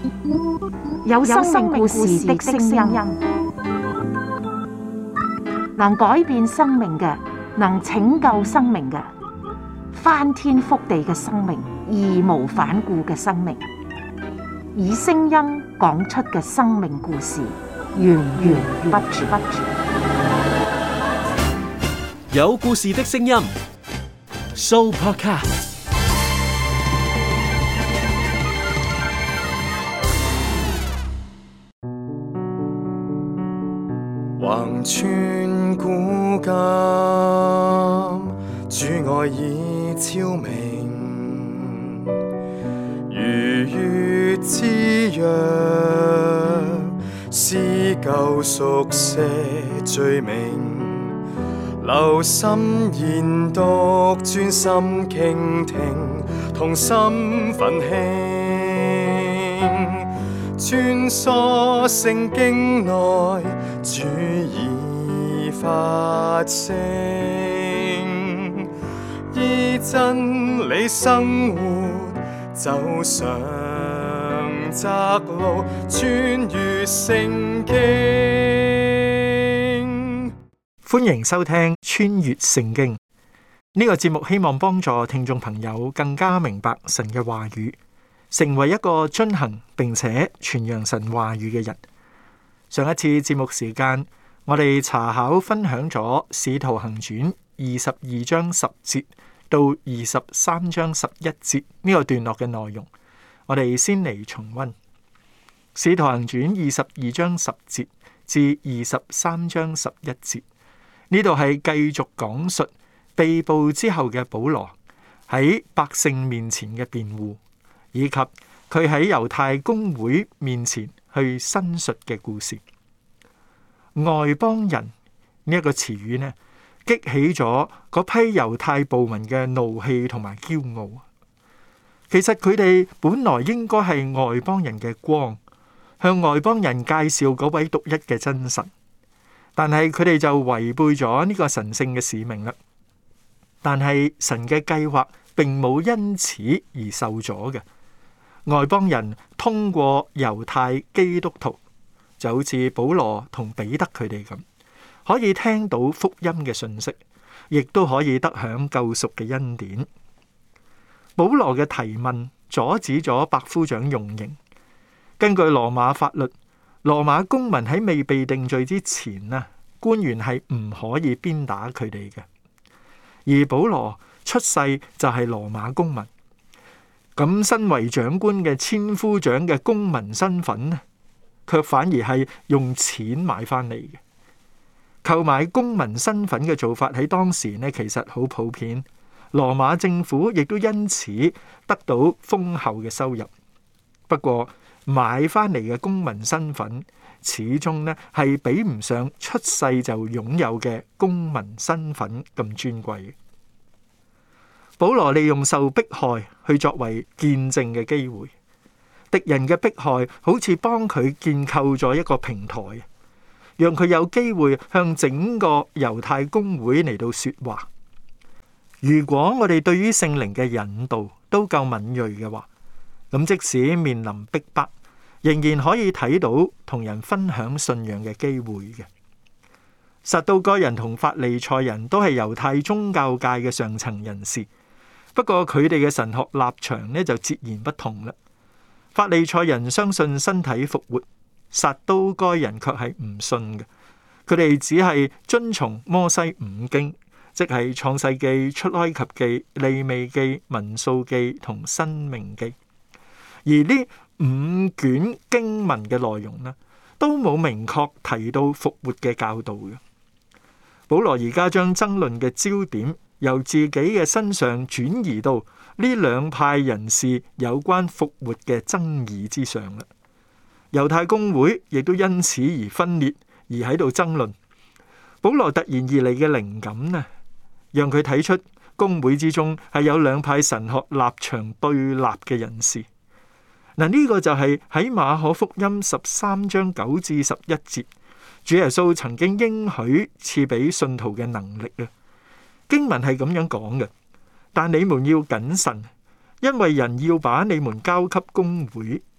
有生命故事的聲音，能改變生命嘅，能拯救生命嘅，翻天覆地嘅生命，義無反顧嘅生命，以聲音講出嘅生命故事，源源不絕。 有故事的聲音 ，Sooopodcast。 橫穿古今，主愛已超明，如月之約，撕舊熟寫罪名，留心研讀，專心傾聽，同心奮興，穿梭聖經內，主已發聲，依真理生活，走上窄路，穿越聖經。 歡迎收聽穿越聖經呢個節目，希望幫助聽眾朋友更加明白神嘅話語，成為一個遵行並且傳揚神話語嘅人。上一次節目時間，我哋查考分享咗《使徒行傳》22章10節到23章11節呢個段落嘅內容。我哋先嚟重溫《使徒行傳》22章10節至23章11節。呢度係繼續講述被捕之後嘅保羅喺百姓面前嘅辯護，以及佢喺猶太公會面前去申述嘅故事。外邦人呢一個詞語呢，激起咗嗰批猶太暴民嘅怒氣同埋驕傲。其實佢哋本來應該係外邦人嘅光，向外邦人介紹嗰位獨一嘅真神，但係佢哋就違背咗呢個神聖嘅使命啦。但係神嘅計劃並冇因此而受阻嘅。外邦人通過猶太基督徒，就好似保羅同彼得佢哋咁，可以聽到福音嘅信息，亦都可以得享救贖嘅恩典。保羅嘅提問阻止咗百夫長用刑。根據羅馬法律，羅馬公民喺未被定罪之前啊，官員係唔可以鞭打佢哋嘅。而保羅出世就係羅馬公民，咁身為長官嘅千夫長嘅公民身份呢，卻反而係用錢買翻嚟嘅。購買公民身份嘅做法喺當時呢，其實好普遍。羅馬政府亦都因此得到豐厚嘅收入。不過買翻嚟嘅公民身份始終呢係比唔上出世就擁有嘅公民身份咁尊貴。保羅利用受迫害去作為見證嘅機會，敵人嘅迫害好似幫佢建構咗一個平台，讓佢有機會向整個猶太公會嚟到說話。如果我哋對於聖靈嘅引導都夠敏銳嘅話，咁即使面臨逼迫，仍然可以睇到同人分享信仰嘅機會嘅。撒都該人同法利賽人都係猶太宗教界嘅上層人士，不過佢哋嘅神學立場呢就截然不同啦。法利賽人相信身體復活，撒都該人卻係唔信嘅。佢哋只係遵從摩西五經，即係創世記、出埃及記、利未記、民數記同申命記。而呢五卷經文嘅內容呢，都冇明確提到復活嘅教導嘅。保羅而家將爭論嘅焦點由自己嘅身上轉移到呢兩派人士有關復活嘅爭議之上啦。猶太公會亦都因此而分裂，而喺度爭論。保羅突然而嚟嘅靈感呢，讓佢睇出公會之中係有兩派神學立場對立嘅人士。嗱，呢個就係喺馬可福音13章9至11節，主耶穌曾經應許賜俾信徒嘅能力啊。經文係咁樣講嘅，但你們要謹慎，因為人要把你們交給公會，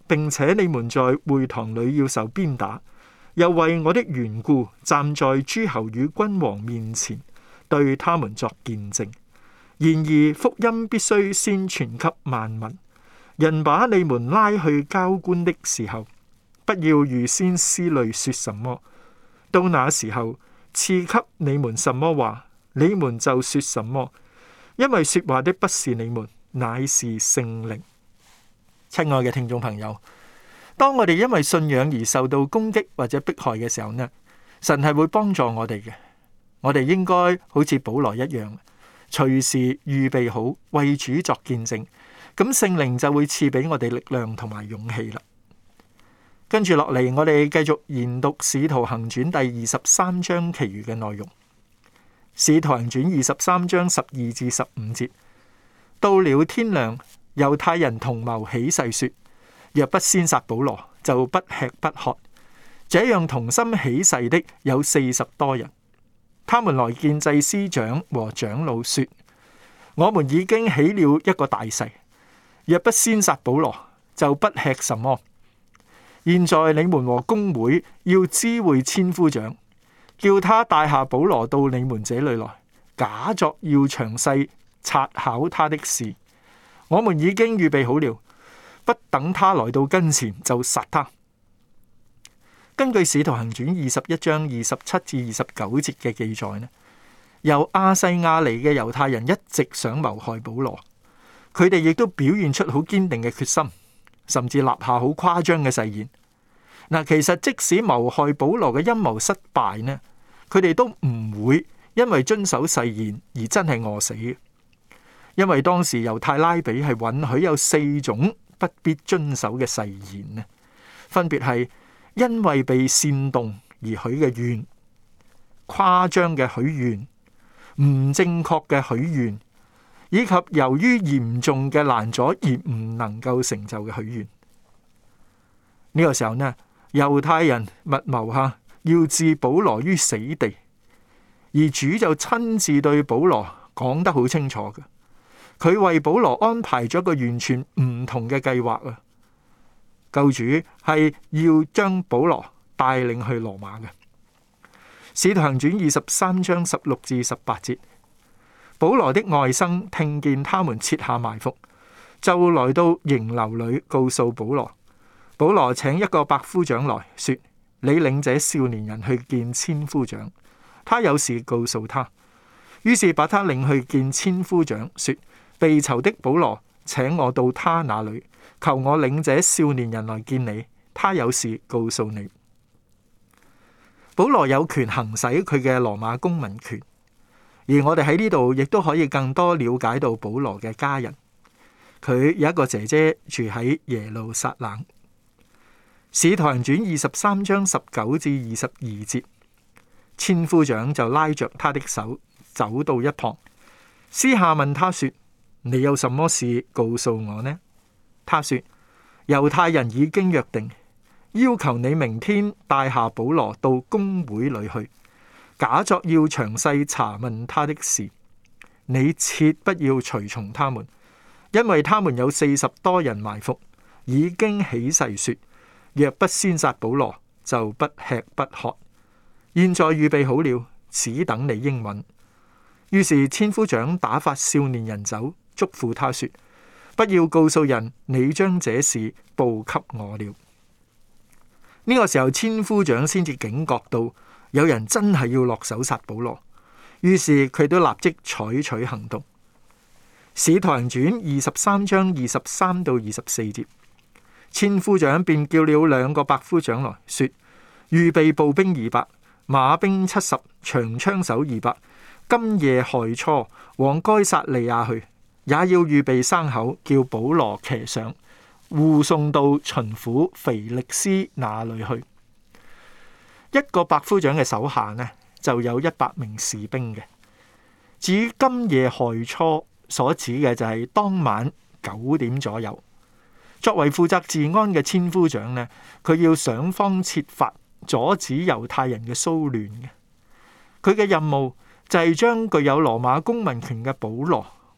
並且你們在會堂裏要受鞭打，又為我的緣故站在諸侯與君王面前，對他們作見證。然而福音必須先傳給萬民。人把你們拉去交官的時候，不要預先思慮說什麼。到那時候賜給你們什麼話，你們就說什麼，因為說話的不是你們，乃是聖靈。親愛嘅聽眾朋友，當我哋因為信仰而受到攻擊或者迫害嘅時候呢，神係會幫助我哋嘅。我哋應該好似保羅一樣，隨時預備好為主作見證，咁聖靈就會賜俾我哋力量同埋勇氣啦。跟住落嚟，我哋繼續研讀《使徒行傳》第23章其餘嘅內容。《使徒行傳》23章12至15節，到了天亮，猶太人同謀起誓說，若不先殺保羅，就不吃不喝。這樣同心起誓的有40多人。他們來見祭司長和長老說，我們已經起了一個大誓，若不先殺保羅，就不吃什麼。現在你們和公會要知會千夫長，叫他帶下保羅到你們這裏來，假作要詳細察考他的事。我們已經預備好了，不等他來到跟前就殺他。根據《使徒行傳》21章27至29節嘅記載呢，由亞細亞嚟嘅猶太人一直想謀害保羅，佢哋亦都表現出好堅定嘅決心，甚至立下好誇張嘅誓言。嗱，其實即使謀害保羅嘅陰謀失敗呢，佢哋都唔會因為遵守誓言而真係餓死嘅。因為當時猶太拉比係允許有4種不必遵守嘅誓言呢，分別係因為被煽動而許嘅願、誇張嘅許願、唔正確嘅許願，以及由於嚴重嘅攔阻而唔能夠成就嘅許願。呢個時候呢，猶太人密謀下要置保羅於死地，而主就親自對保羅講得好清楚嘅，佢為保羅安排咗個完全唔同嘅計劃啊！救主係要將保羅帶領去羅馬嘅。使徒行傳23章16至18節，保羅的外甥聽見他們設下埋伏，就來到營樓裏告訴保羅。保羅請一個百夫長來說，你領這少年人去見千夫長，他有事告訴他。於是把他領去見千夫長，說，被囚的保羅請我到他那裏，求我領這少年人來見你，他有事告訴你。保羅有權行使佢嘅羅馬公民權，而我哋喺呢度亦都可以更多了解到保羅嘅家人。佢有一個姐姐住喺耶路撒冷。使徒行傳23章19至22節，千夫長就拉着他的手走到一旁，私下問他說，你有什麼事告訴我呢？他說，猶太人已經約定，要求你明天帶下保羅到公會裏去，假作要詳細查問他的事。你切不要隨從他們，因為他們有40多人埋伏，已經起誓說，若不先殺保羅，就不吃不喝。現在預備好了，只等你應允。於是千夫長打發少年人走，囑咐他說，不要告訴人你將這事報給我了。呢個時候，千夫長先至警覺到有人真係要落手殺保羅，於是佢都立即採取行動。使徒行傳23章23到24節，千夫長便叫了2個百夫長來說，預備步兵200，馬兵70，長槍手200，今夜亥初往該撒利亞去，也要預備牲口，叫保羅騎上，護送到巡撫腓力斯那裏去。一個百夫長嘅手下呢，就有100名士兵嘅。至於今夜亥初所指嘅就係當晚9點左右。作為負責治安嘅千夫長呢，佢要想方設法阻止猶太人嘅騷亂嘅。佢嘅任務就係將具有羅馬公民權嘅保羅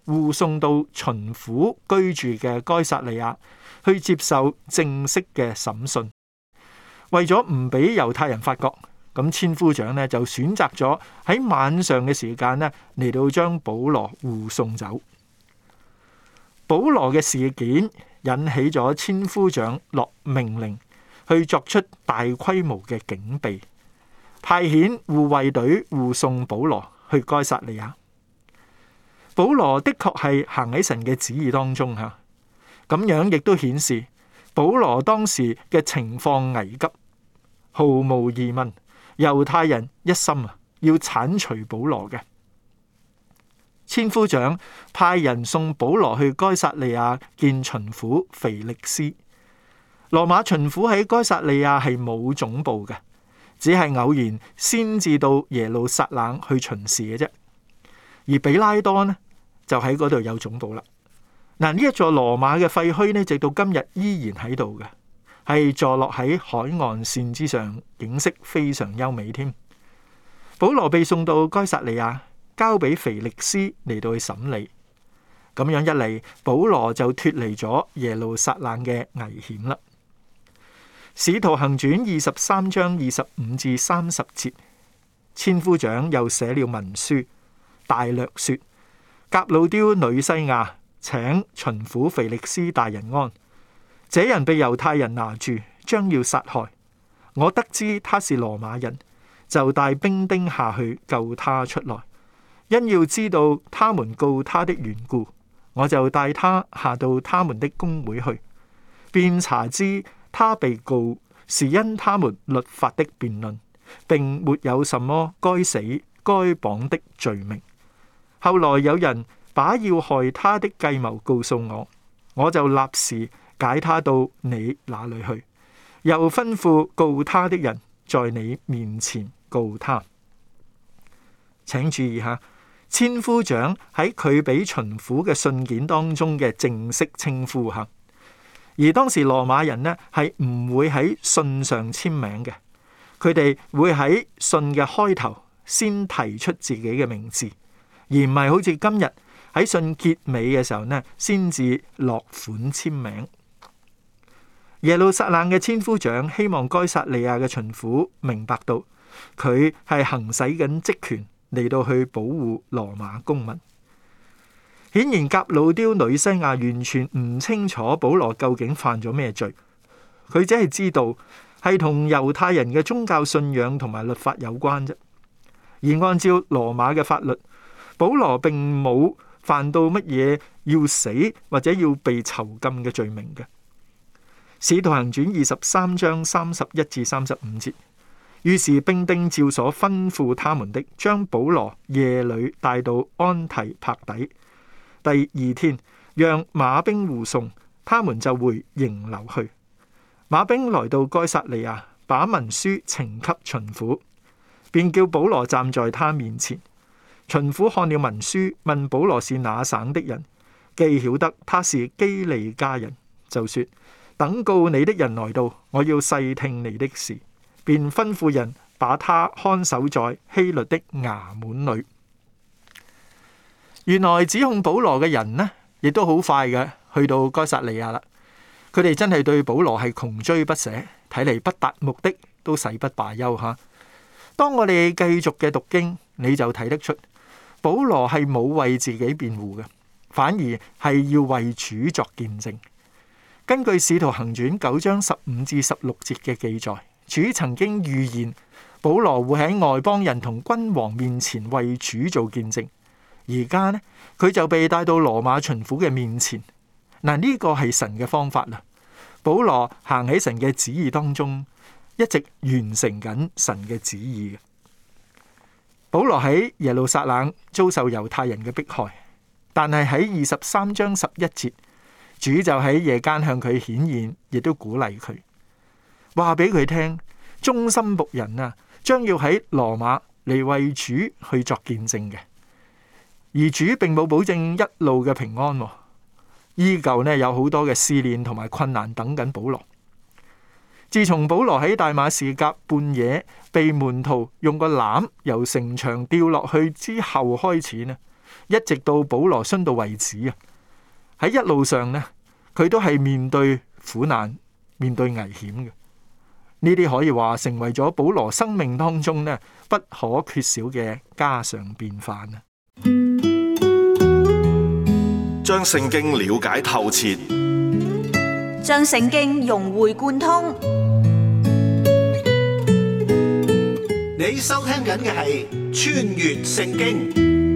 護送到巡撫居住嘅該撒利亞去接受正式嘅審訊。為咗唔俾猶太人發覺，咁千夫長呢就選擇咗喺晚上嘅時間呢嚟到將保羅護送走。保羅嘅事件引起咗千夫長落命令去作出大規模嘅警備，派遣護衛隊護送保羅去該撒利亞。保羅的確係行喺神嘅旨意當中吓，咁樣亦都顯示保羅當時嘅情況危急，毫無疑問，猶太人一心要鏟除保羅嘅。千夫長派人送保羅去該撒利亞見巡撫腓力斯。羅馬巡撫喺該撒利亞係冇總部嘅，只係偶然先至到耶路撒冷去巡視嘅啫。而比拉多呢就喺嗰度有總部啦。嗱，呢一座羅馬嘅廢墟呢，直到今日依然喺度嘅，係坐落喺海岸線之上，景色非常優美添。保羅被送到該撒利亞，交俾腓力斯嚟到去審理。咁樣一嚟，保羅就脫離咗耶路撒冷嘅危險啦。使徒行傳23章25至30節，千夫長又寫了文書，大略說：革老丟女西亞請巡撫腓力斯大人安。這人被猶太人拿住，將要殺害。我得知他是羅馬人，就帶兵丁下去救他出來。因要知道他們告他的緣故，我就帶他下到他們的公會去，便查知他被告是因他們律法的辯論，並沒有什麼該死該綁的罪名。後來有人把要害他的計謀告訴我，我就立時解他到你那裏去，又吩咐告他的人在你面前告他。請注意下，千夫長喺佢俾巡撫嘅信件當中嘅正式稱呼吓，而當時羅馬人呢係唔會喺信上簽名嘅，佢哋會喺信嘅開頭先提出自己嘅名字，而唔係好似今日喺信結尾嘅時候呢先至落款簽名。耶路撒冷嘅千夫長希望該撒利亞嘅巡撫明白到佢係行使緊職權嚟到去保護羅馬公民。顯然革老丟女西亞完全唔清楚保羅究竟犯咗咩罪，佢只係知道係同猶太人嘅宗教信仰同埋律法有關啫。而按照羅馬嘅法律，保羅並冇犯到乜嘢要死或者要被囚禁嘅罪名嘅。使徒行傳23章31至35節，於是兵丁照所吩咐他們的，將保羅夜裏帶到安提帕底。第二天，讓馬兵護送，他們就回營樓去。馬兵來到該撒利亞，把文書呈給巡撫，便叫保羅站在他面前。巡撫看了文書，問保羅是哪省的人，既曉得他是基利家人，就說：等告你的人來到，我要細聽你的事。便吩咐人把他看守在希律的衙門裏。原來指控保羅嘅人呢，亦都好快嘅去到該撒利亞啦。佢哋真係對保羅係窮追不捨，睇嚟不達目的都誓不罷休吓。當我哋繼續嘅讀經，你就睇得出保羅係冇為自己辯護嘅，反而係要為主作見證。根據使徒行傳9章15至16節嘅記載，主曾經預言保羅會喺外邦人同君王面前為主做見證。而家呢，佢就被帶到羅馬巡撫嘅面前。嗱，呢個係神嘅方法啦。保羅行喺神嘅旨意當中，一直完成緊神嘅旨意嘅。保羅喺耶路撒冷遭受猶太人嘅迫害，但係喺23章11節，主就喺夜間向佢顯現，亦都鼓勵佢，話俾佢聽，忠心僕人啊，將要喺羅馬嚟為主去作見證嘅。而主並冇保證一路嘅平安，依舊呢有好多嘅試煉同埋困難等緊保羅。自從保羅喺大馬士革半夜被門徒用個籃由城牆掉落去之後開始呢， 一直到保羅殉道為止啊。喺一路上呢，佢都係面對苦難、面對危險嘅。呢啲可以話成為咗保羅生命當中呢不可缺少嘅家常便飯啊。 將聖經了解透徹， 將聖經融會貫通。 你收聽緊嘅係《穿越聖經》。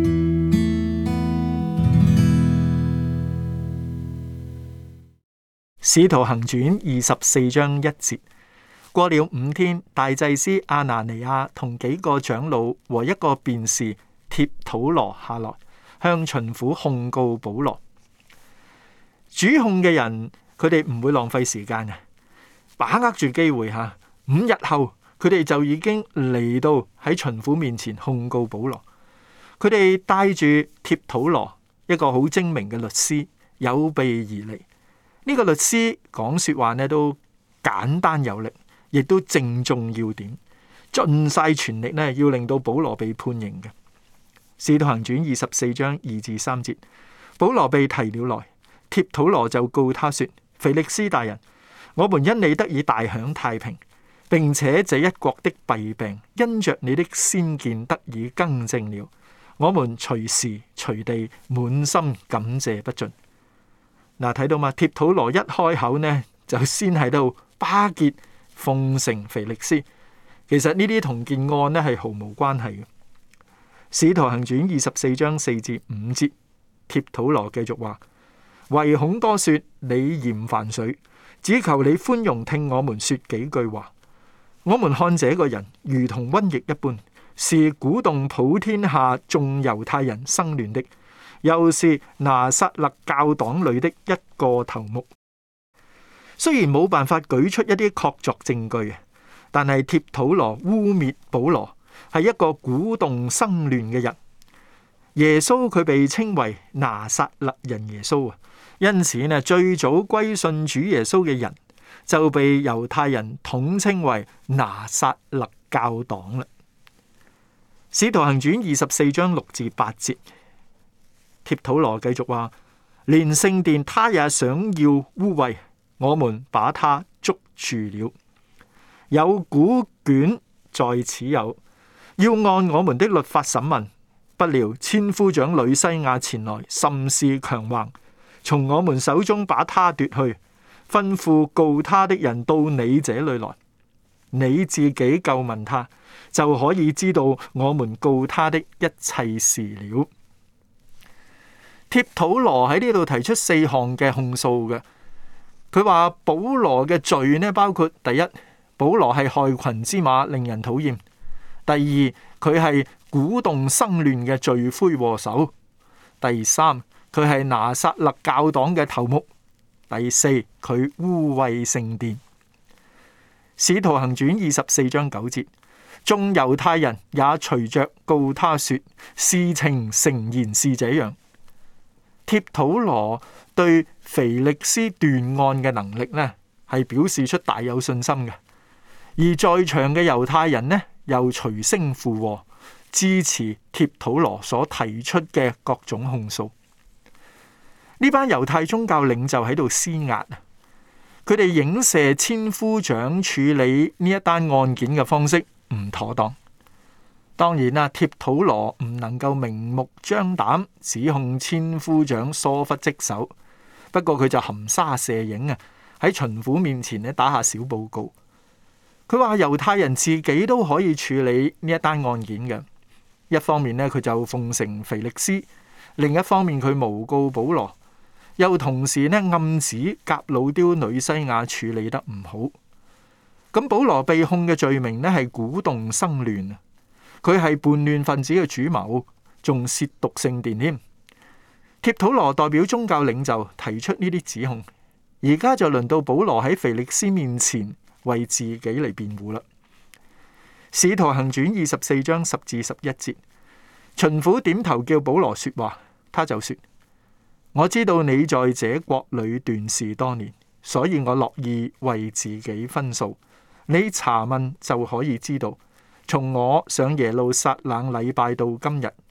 使徒行傳24章1節，過了5天，大祭司亞拿尼亞同幾個長老和一個辯士帖土羅下來，向巡撫控告保羅。主控嘅人，佢哋唔會浪費時間嘅，把握住機會吓。5日後，佢哋就已經嚟到喺巡撫面前控告保羅。佢哋帶住帖土羅，一個好精明嘅律師，有備而嚟。呢個律師講說話呢都簡單有力，亦都正中要點，盡晒全力呢要令到保羅被判刑嘅。使徒行傳24章2至3節，保羅被提了來，帖土羅就告他說：腓力斯大人，我們因你得以大享太平，並且這一國的弊病因着你的先見得以更正了，我們隨時隨地滿心感謝不盡。嗱，睇到嘛？帖土羅一開口呢，就先喺度巴結奉承腓力斯。其實呢啲同件案呢係毫無關係嘅。使徒行傳24章4至5節，帖土羅繼續話：唯恐多說你嫌煩水，只求你寬容聽我們說幾句話。我們看這個人如同瘟疫一般，是鼓動普天下眾猶太人生亂的，又是拿撒勒教黨裏的一個頭目。雖然冇辦法舉出一啲確鑿證據，但係帖土羅污衊保羅係一個鼓動生亂嘅人。耶穌佢被稱為拿撒勒人耶穌啊，因此呢，最早歸信主耶穌嘅人就被猶太人統稱為拿撒勒教黨啦。使徒行傳24章6至8節。帖土羅繼續話：連聖殿他也想要污穢，我們把他捉住了。有古卷在此有，要按我們的律法審問。不料千夫長呂西亞前來，甚是強橫，從我們手中把他奪去，吩咐告他的人到你這裏來，你自己究問他，就可以知道我們告他的一切事了。帖土羅喺呢度提出4項嘅控訴嘅。佢話保羅嘅罪呢，包括第一，保羅係害群之馬，令人討厭；第二，佢係鼓動生亂嘅罪魁禍首；第三，佢係拿撒勒教黨嘅頭目；第四，佢污穢聖殿。使徒行傳24章9節，眾猶太人也隨着告他說，事情誠然是這樣。帖土羅對腓力斯斷案嘅能力呢，係表示出大有信心嘅，而在場嘅猶太人呢，又隨聲附和，支持帖土羅所提出嘅各種控訴。呢班猶太宗教領袖喺度施壓，佢哋影射千夫長處理呢一單案件嘅方式唔妥當。當然啦，帖土羅唔能夠明目張膽指控千夫長疏忽職守，不過佢就含沙射影啊，喺巡撫面前咧打下小報告。佢話猶太人自己都可以處理呢一單案件嘅。一方面呢，佢就奉承腓力斯；另一方面佢誣告保羅，又同時呢暗指革老丟呂西亞處理得唔好。咁保羅被控嘅罪名呢係鼓動生亂啊！佢係叛亂分子嘅主謀，仲褻瀆聖殿添。帖土羅代表宗教領袖提出呢啲指控，而家就輪到保羅喺腓力斯面前為自己嚟辯護啦。使徒行傳24章10至11節，巡撫點頭叫保羅說話，他就說：我知道你在這國裏斷事多年，所以我樂意為自己分訴。你查問就可以知道。從我上耶路撒冷禮拜到今日，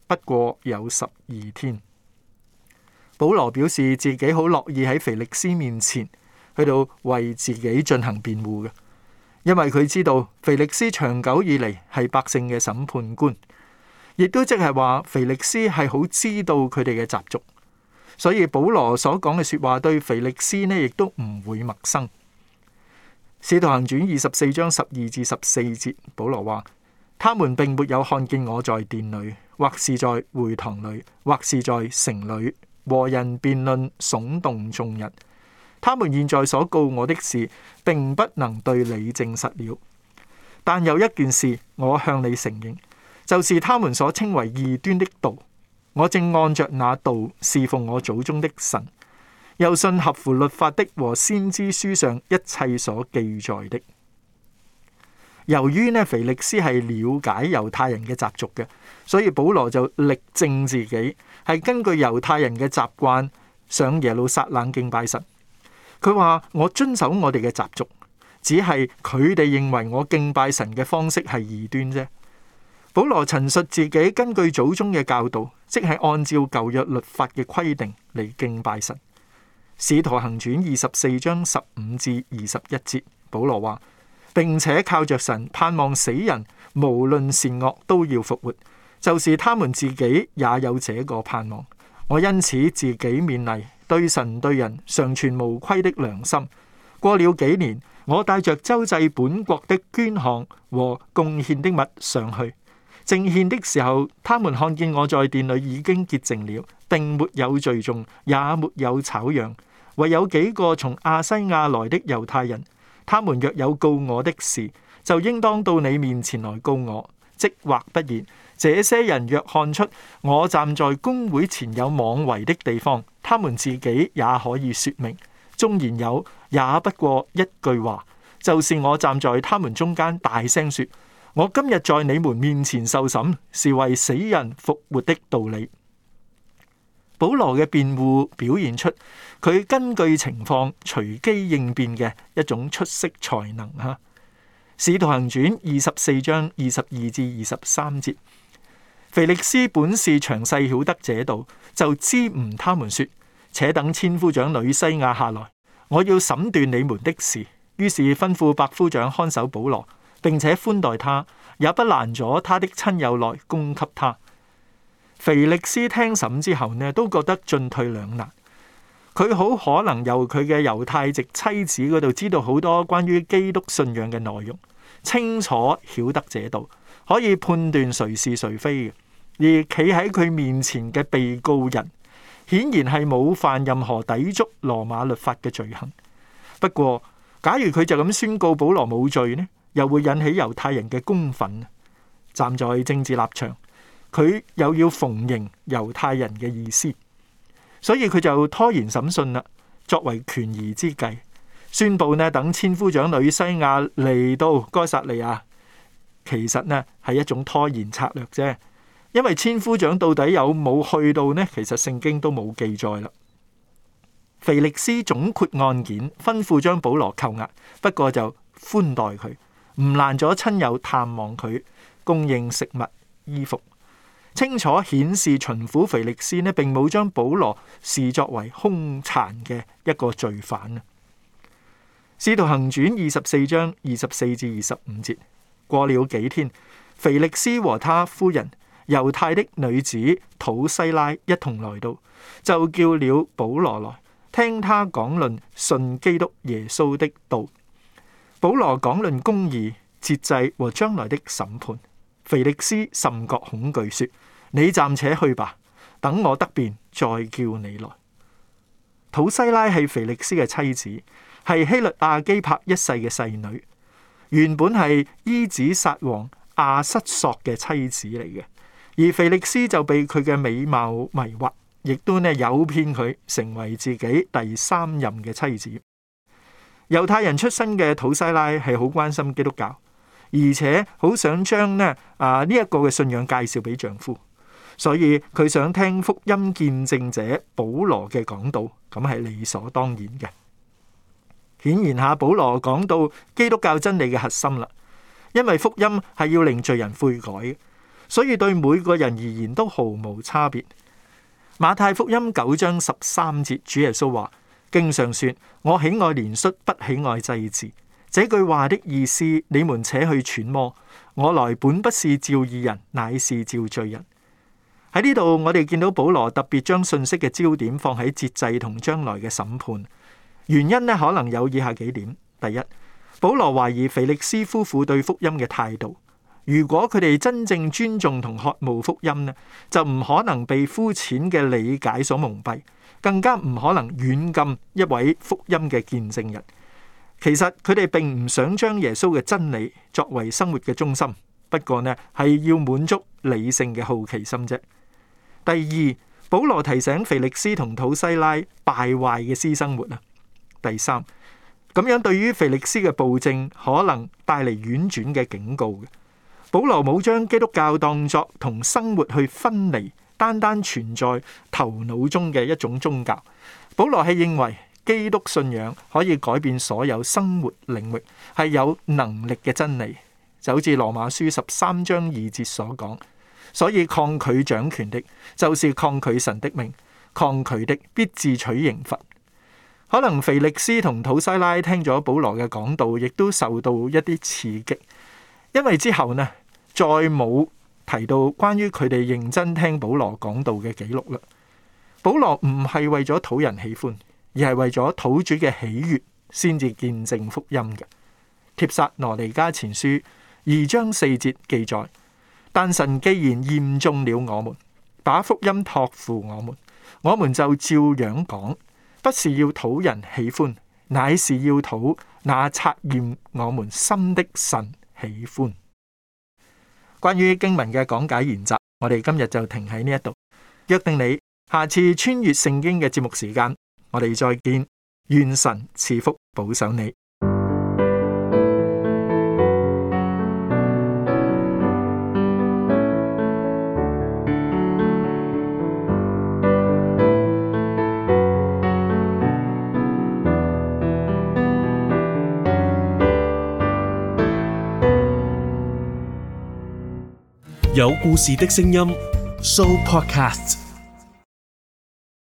不過有12天。保羅表示自己好樂意喺腓力斯面前去到為自己進行辯護嘅，因為佢知道腓力斯長久以嚟係百姓嘅審判官，亦都即係話腓力斯係好知道佢哋嘅習俗，所以保羅所講嘅說話對腓力斯呢亦都唔會陌生。使徒行傳24章12至14節，保羅話：他們並沒有看見我在殿裏，或是在會堂裏，或是在城裏和人辯論，聳動眾人。他們現在所告我的事，並不能對你證實了。但有一件事我向你承認，就是他們所稱為異端的道，我正按着那道侍奉我祖宗的神，又信合乎律法的和先知書上一切所記載的。由於呢腓力斯係了解猶太人嘅習俗嘅，所以保羅就力證自己係根據猶太人嘅習慣上耶路撒冷敬拜神。佢話：我遵守我哋嘅習俗，只係佢哋認為我敬拜神嘅方式係異端啫。保羅陳述自己根據祖宗嘅教導，即係按照舊約律法嘅規定嚟敬拜神。使徒行傳24章15至21節，保羅話：並且靠着神盼望死人無論善惡都要復活，就是他們自己也有這個盼望。我因此自己勉勵，對神對人常存無虧的良心。過了幾年，我帶着周濟本國的捐項和貢獻的物上去，正獻的時候，他們看見我在殿裏已經潔淨了，並沒有聚眾，也沒有吵嚷，唯有幾個從亞西亞來的猶太人。他們若有告我的事，就應當到你面前來告我，即或不然。這些人若看出我站在公會前有妄為的地方，他們自己也可以說明。縱然有，也不過一句話，就是我站在他們中間大聲說：我今日在你們面前受審，是為死人復活的道理。保羅嘅辯護表現出佢根據情況隨機應變嘅一種出色才能。使徒行傳24章22至23節，腓力斯本是詳細曉得這道，就支吾他們說：且等千夫長呂西亞下來，我要審斷你們的事。於是吩咐百夫長看守保羅，並且寬待他，也不攔阻他的親友來供給他。腓力斯聽審之後呢，都覺得進退兩難。佢好可能由佢嘅猶太籍妻子嗰度知道好多關於基督信仰嘅內容，清楚曉得這道，可以判斷誰是誰非嘅。而企喺佢面前嘅被告人，顯然係冇犯任何抵觸羅馬律法嘅罪行。不過，假如佢就咁宣告保羅冇罪呢，又會引起猶太人嘅公憤。站在政治立場，佢又要逢迎猶太人嘅意思，所以佢就拖延審訊啦，作為權宜之計，宣布呢等千夫長呂西亞嚟到該撒利亞。其實呢係一種拖延策略啫，因為千夫長到底有冇去到呢？其實聖經都冇記載啦。腓力斯總括案件，吩咐將保羅扣押，不過就寬待佢，唔攔咗親友探望佢，供應食物衣服。清楚顯示巡撫腓力斯呢，並冇將保羅視作為兇殘嘅一個罪犯啊。使徒行傳24章24至25節，過了幾天，腓力斯和他夫人猶太的女子土西拉一同來到，就叫了保羅來，聽他講論信基督耶穌的道。保羅講論公義、節制和將來的審判。腓力斯甚覺恐懼，說：你暫且去吧，等我得便再叫你來。土西拉係腓力斯嘅妻子，係希律亞基帕一世嘅細女，原本係伊子撒王亞瑟索嘅妻子嚟嘅。而腓力斯就被佢嘅美貌迷惑，亦都呢誘騙佢成為自己第三任嘅妻子。猶太人出身嘅土西拉係好關心基督教，而且好想將呢一個嘅信仰介紹俾丈夫，所以佢想聽福音見證者保羅嘅講道，咁係理所當然嘅。顯然下保羅講到基督教真理嘅核心啦，因為福音係要令罪人悔改嘅， 所以對每個人而言都毫無差別。馬太福音9章13節，主耶穌話：經上說，我喜愛憐恤，不喜愛祭祀。這句話的意思，你們且去揣摩。我來本不是召義人，乃是召罪人。喺呢度，我哋見到保羅特別將信息嘅焦點放喺節制同將來嘅審判。原因呢，可能有以下幾點：第一，保羅懷疑腓力斯夫婦對福音嘅態度。如果佢哋真正尊重同渴慕福音呢，就唔可能被膚淺嘅理解所蒙蔽，更加唔可能軟禁一位福音嘅見證人。其實佢哋並唔想將耶穌嘅真理作為生活嘅中心，不過呢，係要滿足理性嘅好奇心啫。第二，保羅提醒腓力斯同土西拉敗壞嘅私生活啊。第三，咁樣對於腓力斯嘅暴政可能帶嚟婉轉嘅警告嘅。保羅冇將基督教當作同生活去分離，單單存在頭腦中嘅一種宗教。保羅係認為基督信仰可以改變所有生活領域，係有能力嘅真理，就好似羅馬書13章2節所講。所以抗拒掌權的，就是抗拒神的命；抗拒的，必自取刑罰。可能腓力斯同土西拉聽咗保羅嘅講道，亦都受到一啲刺激，因為之後呢，再冇提到關於佢哋認真聽保羅講道嘅記錄啦。保羅唔係為咗討人喜歡，而係為咗討主嘅喜悅，先至見證福音嘅。帖撒羅尼迦前書2章4節記載：但神既然驗中了我們，把福音託付我們就照樣講，不是要討人喜歡，乃是要討那察驗我們心的神喜歡。關於經文嘅講解研習，我哋今日就停喺呢一度。約定你下次穿越聖經嘅節目時間，我哋再見。願神賜福保守你。 有故事的聲音 Show Podcast。